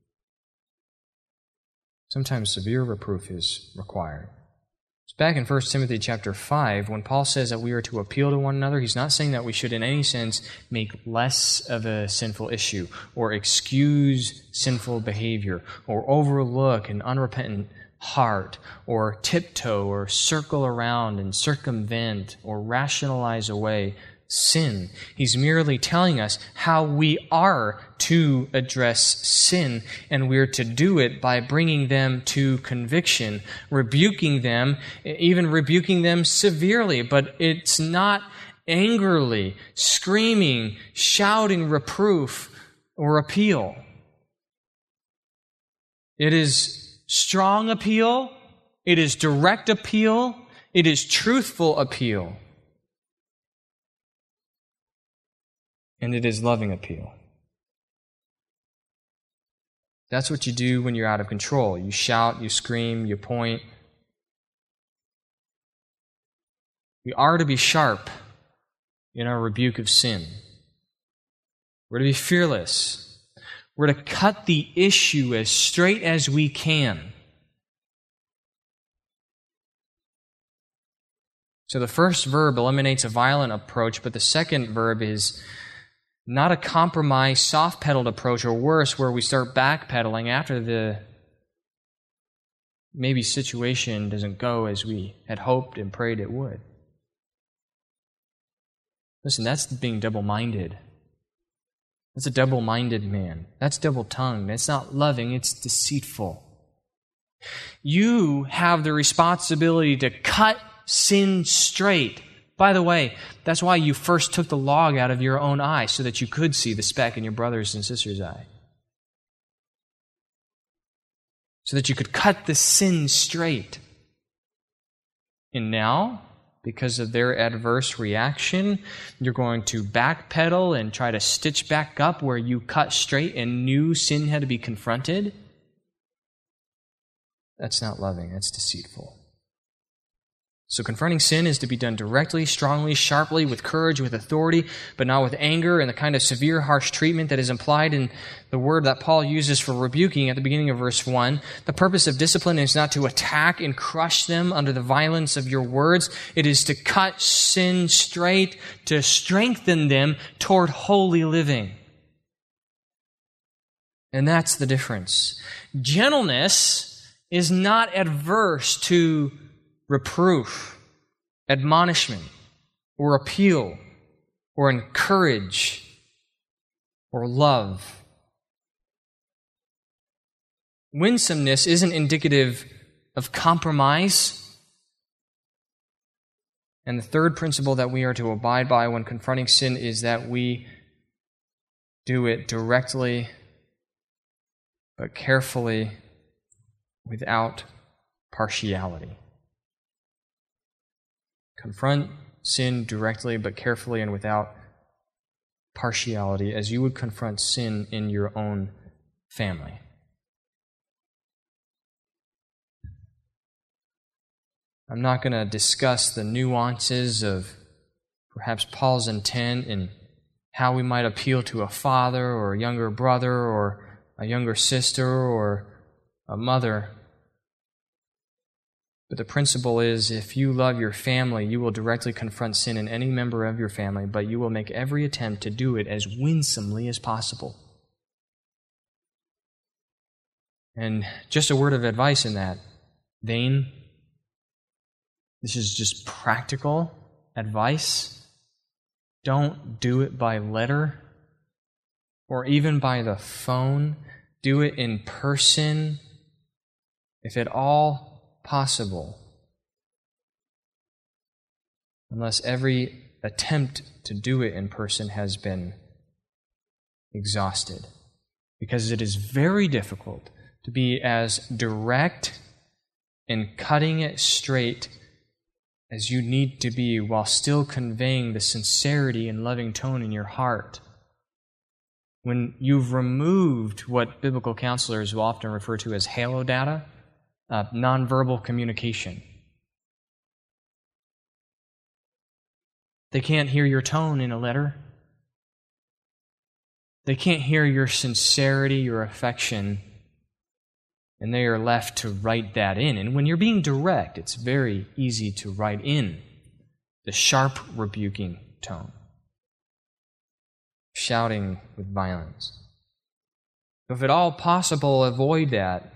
Sometimes severe reproof is required. It's back in First Timothy chapter five, when Paul says that we are to appeal to one another, he's not saying that we should in any sense make less of a sinful issue, or excuse sinful behavior, or overlook an unrepentant heart, or tiptoe, or circle around and circumvent, or rationalize away sin. He's merely telling us how we are to address sin, and we're to do it by bringing them to conviction, rebuking them, even rebuking them severely. But it's not angrily, screaming, shouting reproof or appeal. It is strong appeal, it is direct appeal, it is truthful appeal. And it is loving appeal. That's what you do when you're out of control. You shout, you scream, you point. We are to be sharp in our rebuke of sin. We're to be fearless. We're to cut the issue as straight as we can. So the first verb eliminates a violent approach, but the second verb is not a compromise, soft-pedaled approach, or worse, where we start backpedaling after the maybe situation doesn't go as we had hoped and prayed it would. Listen, that's being double-minded. That's a double-minded man. That's double-tongued. It's not loving, it's deceitful. You have the responsibility to cut sin straight. By the way, that's why you first took the log out of your own eye, so that you could see the speck in your brother's and sister's eye. So that you could cut the sin straight. And now, because of their adverse reaction, you're going to backpedal and try to stitch back up where you cut straight and knew sin had to be confronted. That's not loving, that's deceitful. So confronting sin is to be done directly, strongly, sharply, with courage, with authority, but not with anger and the kind of severe, harsh treatment that is implied in the word that Paul uses for rebuking at the beginning of verse one. The purpose of discipline is not to attack and crush them under the violence of your words. It is to cut sin straight, to strengthen them toward holy living. And that's the difference. Gentleness is not adverse to reproof, admonishment, or appeal, or encourage, or love. Winsomeness isn't indicative of compromise. And the third principle that we are to abide by when confronting sin is that we do it directly, but carefully, without partiality. Confront sin directly, but carefully and without partiality, as you would confront sin in your own family. I'm not going to discuss the nuances of perhaps Paul's intent in how we might appeal to a father or a younger brother or a younger sister or a mother. But the principle is, if you love your family, you will directly confront sin in any member of your family, but you will make every attempt to do it as winsomely as possible. And just a word of advice in that vein, this is just practical advice. Don't do it by letter or even by the phone. Do it in person, if at all possible, unless every attempt to do it in person has been exhausted. Because it is very difficult to be as direct and cutting it straight as you need to be while still conveying the sincerity and loving tone in your heart. When you've removed what biblical counselors will often refer to as halo data, uh, nonverbal communication. They can't hear your tone in a letter. They can't hear your sincerity, your affection, and they are left to write that in. And when you're being direct, it's very easy to write in the sharp, rebuking tone, shouting with violence. If at all possible, avoid that.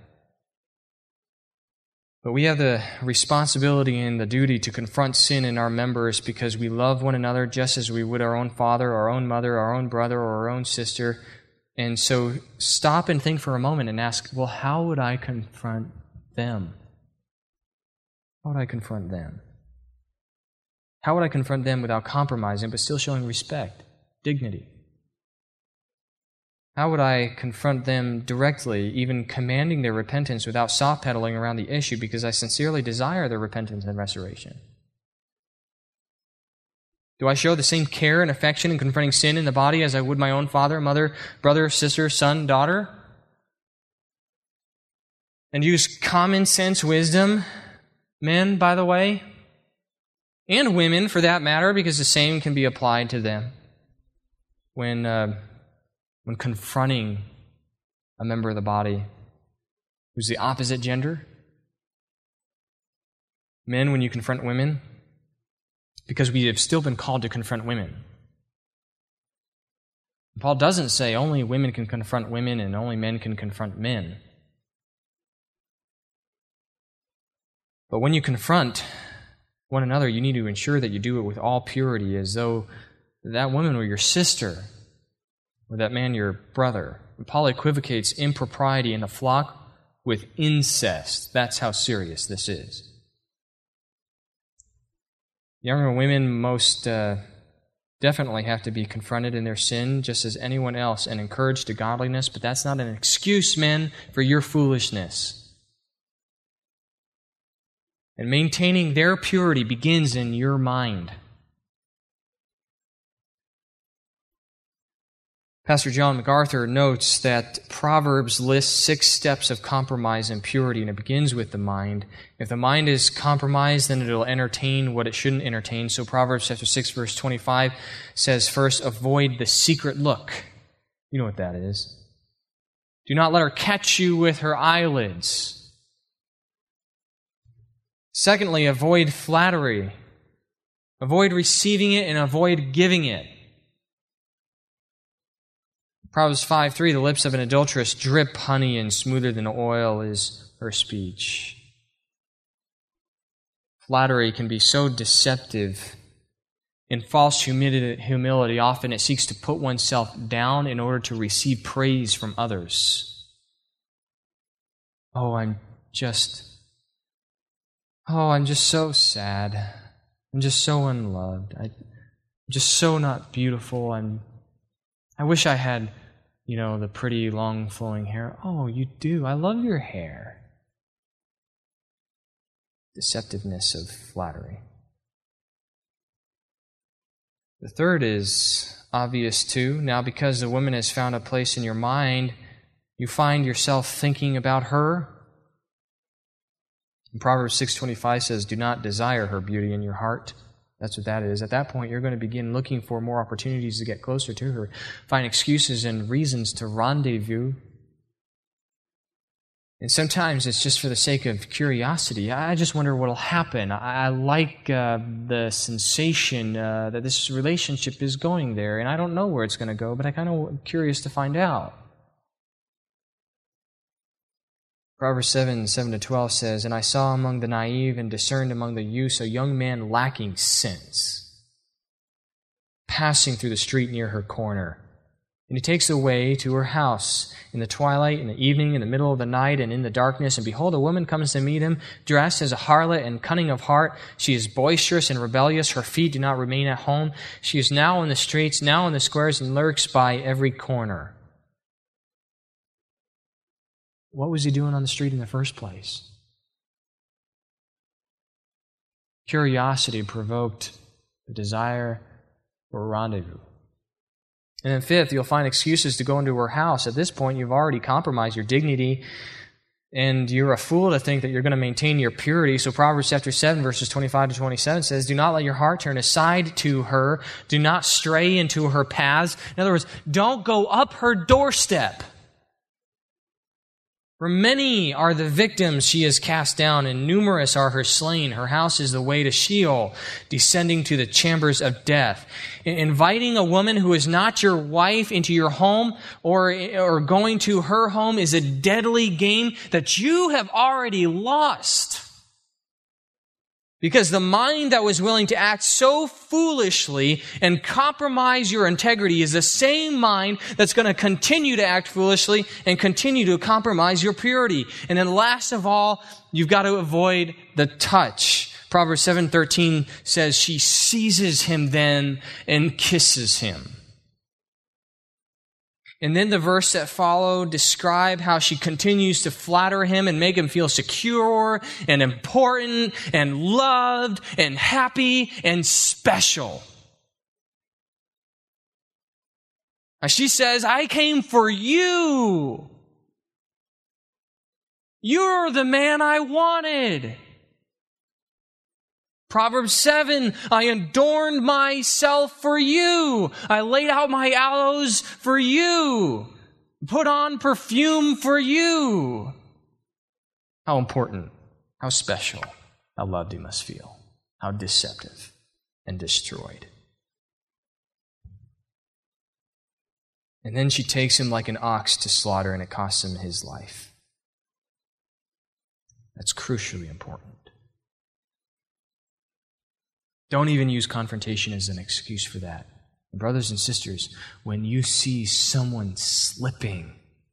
But we have the responsibility and the duty to confront sin in our members because we love one another just as we would our own father, our own mother, our own brother, or our own sister. And so stop and think for a moment and ask, well, how would I confront them? How would I confront them? How would I confront them without compromising but still showing respect, dignity? How would I confront them directly, even commanding their repentance without soft-pedaling around the issue because I sincerely desire their repentance and restoration? Do I show the same care and affection in confronting sin in the body as I would my own father, mother, brother, sister, son, daughter? And use common sense wisdom, men, by the way, and women for that matter, because the same can be applied to them when uh, when confronting a member of the body who's the opposite gender. Men, when you confront women, because we have still been called to confront women. Paul doesn't say only women can confront women and only men can confront men. But when you confront one another, you need to ensure that you do it with all purity, as though that woman were your sister, or that man your brother. And Paul equivocates impropriety in the flock with incest. That's how serious this is. Younger women most uh, definitely have to be confronted in their sin, just as anyone else, and encouraged to godliness, but that's not an excuse, men, for your foolishness. And maintaining their purity begins in your mind. Pastor John MacArthur notes that Proverbs lists six steps of compromise and purity, and it begins with the mind. If the mind is compromised, then it will entertain what it shouldn't entertain. So Proverbs chapter six, verse twenty-five says, first, avoid the secret look. You know what that is. Do not let her catch you with her eyelids. Secondly, avoid flattery. Avoid receiving it and avoid giving it. Proverbs five three, the lips of an adulteress drip honey, and smoother than oil is her speech. Flattery can be so deceptive. In false humility, often it seeks to put oneself down in order to receive praise from others. Oh, I'm just, oh, I'm just so sad. I'm just so unloved. I'm just so not beautiful. I'm I wish I had, you know, the pretty long flowing hair. Oh, you do. I love your hair. Deceptiveness of flattery. The third is obvious too. Now, because the woman has found a place in your mind, you find yourself thinking about her. And Proverbs six twenty-five says, do not desire her beauty in your heart. That's what that is. At that point, you're going to begin looking for more opportunities to get closer to her, find excuses and reasons to rendezvous. And sometimes it's just for the sake of curiosity. I just wonder what will happen. I, I like uh, the sensation uh, that this relationship is going there, and I don't know where it's going to go, but I kind of am curious to find out. Proverbs seven, seven to twelve says, "And I saw among the naive and discerned among the youths a young man lacking sense, passing through the street near her corner. And he takes the way to her house in the twilight, in the evening, in the middle of the night, and in the darkness. And behold, a woman comes to meet him, dressed as a harlot and cunning of heart. She is boisterous and rebellious. Her feet do not remain at home. She is now in the streets, now in the squares, and lurks by every corner." What was he doing on the street in the first place? Curiosity provoked the desire for a rendezvous. And then fifth, you'll find excuses to go into her house. At this point, you've already compromised your dignity, and you're a fool to think that you're going to maintain your purity. So Proverbs chapter seven, verses twenty-five to twenty-seven says, "Do not let your heart turn aside to her. Do not stray into her paths." In other words, don't go up her doorstep. "For many are the victims she has cast down, and numerous are her slain. Her house is the way to Sheol, descending to the chambers of death." Inviting a woman who is not your wife into your home or, or going to her home is a deadly game that you have already lost. Because the mind that was willing to act so foolishly and compromise your integrity is the same mind that's going to continue to act foolishly and continue to compromise your purity. And then last of all, you've got to avoid the touch. Proverbs seven thirteen says, "She seizes him then and kisses him." And then the verse that followed describe how she continues to flatter him and make him feel secure and important and loved and happy and special. As she says, "I came for you. You're the man I wanted." Proverbs seven, "I adorned myself for you. I laid out my aloes for you. Put on perfume for you." How important, how special, how loved he must feel, how deceptive and destroyed. And then she takes him like an ox to slaughter, and it costs him his life. That's crucially important. Don't even use confrontation as an excuse for that. Brothers and sisters, when you see someone slipping,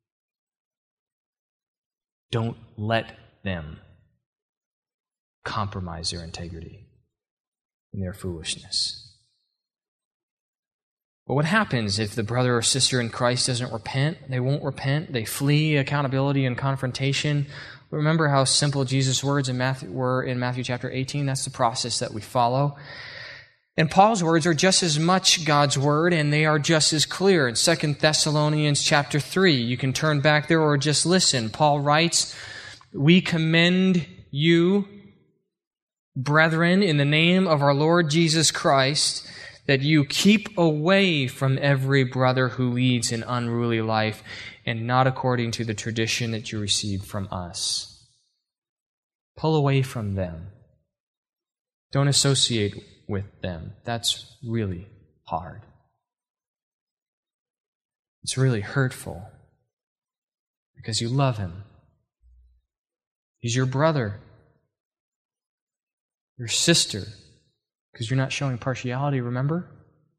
don't let them compromise their integrity in their foolishness. But what happens if the brother or sister in Christ doesn't repent? They won't repent. They flee accountability and confrontation. Remember how simple Jesus' words in Matthew were in Matthew chapter eighteen? That's the process that we follow. And Paul's words are just as much God's word, and they are just as clear. In Second Thessalonians chapter three, you can turn back there or just listen. Paul writes, "We commend you, brethren, in the name of our Lord Jesus Christ, that you keep away from every brother who leads an unruly life, and not according to the tradition that you received from us." Pull away from them. Don't associate with them. That's really hard. It's really hurtful because you love him. He's your brother, your sister, because you're not showing partiality, remember?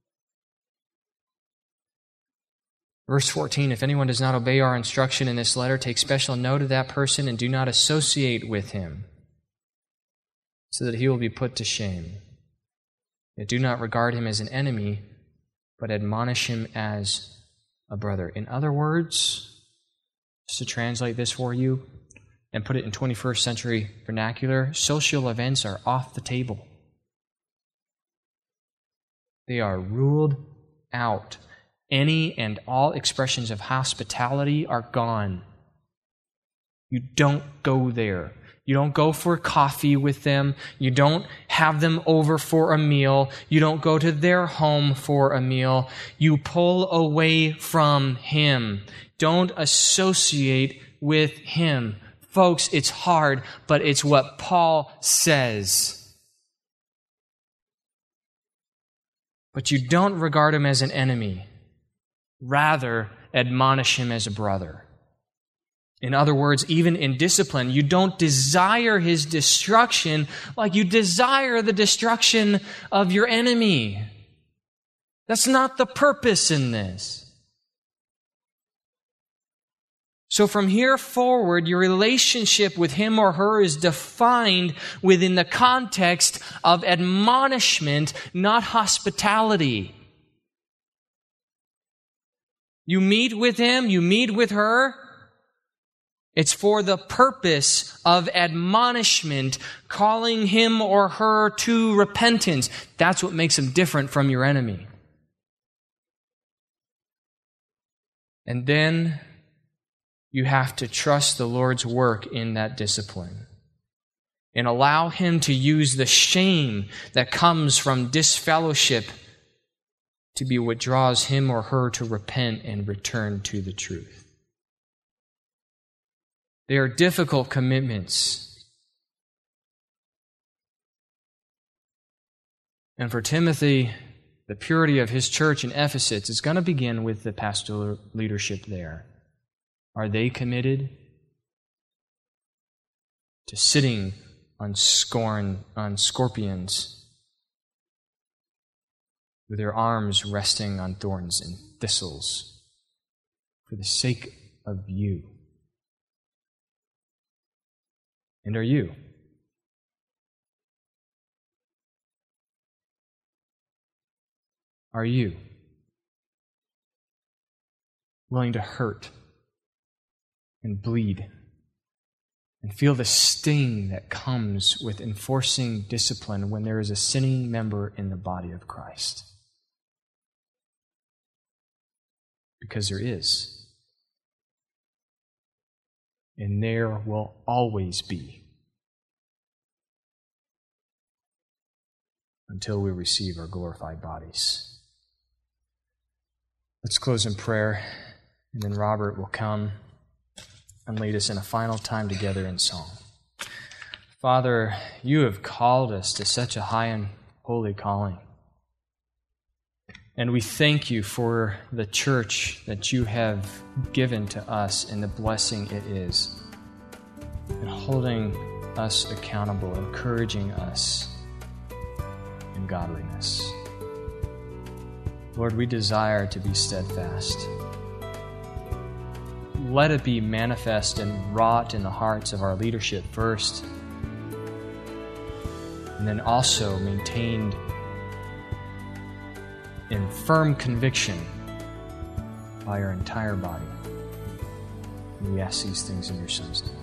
Verse fourteen, "If anyone does not obey our instruction in this letter, take special note of that person and do not associate with him, so that he will be put to shame. Yet do not regard him as an enemy, but admonish him as a brother." In other words, just to translate this for you and put it in twenty-first century vernacular, social events are off the table. They are ruled out. Any and all expressions of hospitality are gone. You don't go there. You don't go for coffee with them. You don't have them over for a meal. You don't go to their home for a meal. You pull away from him. Don't associate with him. Folks, it's hard, but it's what Paul says. But you don't regard him as an enemy. Rather, admonish him as a brother. In other words, even in discipline, you don't desire his destruction like you desire the destruction of your enemy. That's not the purpose in this. So from here forward, your relationship with him or her is defined within the context of admonishment, not hospitality. You meet with him, you meet with her. It's for the purpose of admonishment, calling him or her to repentance. That's what makes him different from your enemy. And then you have to trust the Lord's work in that discipline and allow him to use the shame that comes from disfellowship to be what draws him or her to repent and return to the truth. They are difficult commitments. And for Timothy, the purity of his church in Ephesus is going to begin with the pastoral leadership there. Are they committed to sitting on scorn, on scorpions, with their arms resting on thorns and thistles for the sake of you? And are you? Are you willing to hurt and bleed and feel the sting that comes with enforcing discipline when there is a sinning member in the body of Christ? Because there is. And there will always be until we receive our glorified bodies. Let's close in prayer, and then Robert will come and lead us in a final time together in song. Father, you have called us to such a high and holy calling. And we thank you for the church that you have given to us and the blessing it is, and holding us accountable, encouraging us in godliness. Lord, we desire to be steadfast. Let it be manifest and wrought in the hearts of our leadership first, and then also maintained in firm conviction by our entire body. And we ask these things in your Son's name.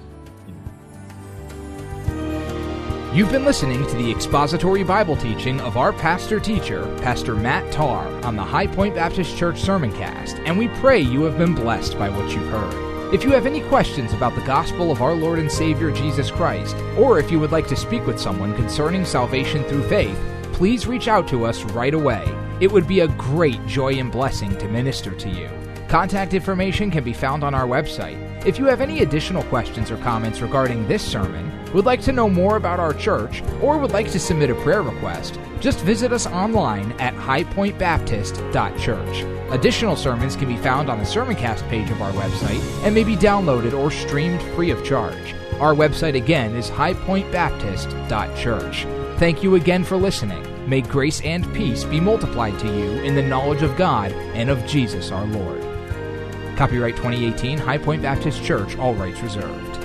Amen. You've been listening to the expository Bible teaching of our pastor-teacher, Pastor Matt Tarr, on the High Point Baptist Church Sermoncast, and we pray you have been blessed by what you've heard. If you have any questions about the gospel of our Lord and Savior Jesus Christ, or if you would like to speak with someone concerning salvation through faith, please reach out to us right away. It would be a great joy and blessing to minister to you. Contact information can be found on our website. If you have any additional questions or comments regarding this sermon, would like to know more about our church, or would like to submit a prayer request, just visit us online at high point baptist dot church. Additional sermons can be found on the Sermoncast page of our website and may be downloaded or streamed free of charge. Our website again is high point baptist dot church. Thank you again for listening. May grace and peace be multiplied to you in the knowledge of God and of Jesus our Lord. Copyright twenty eighteen, High Point Baptist Church, all rights reserved.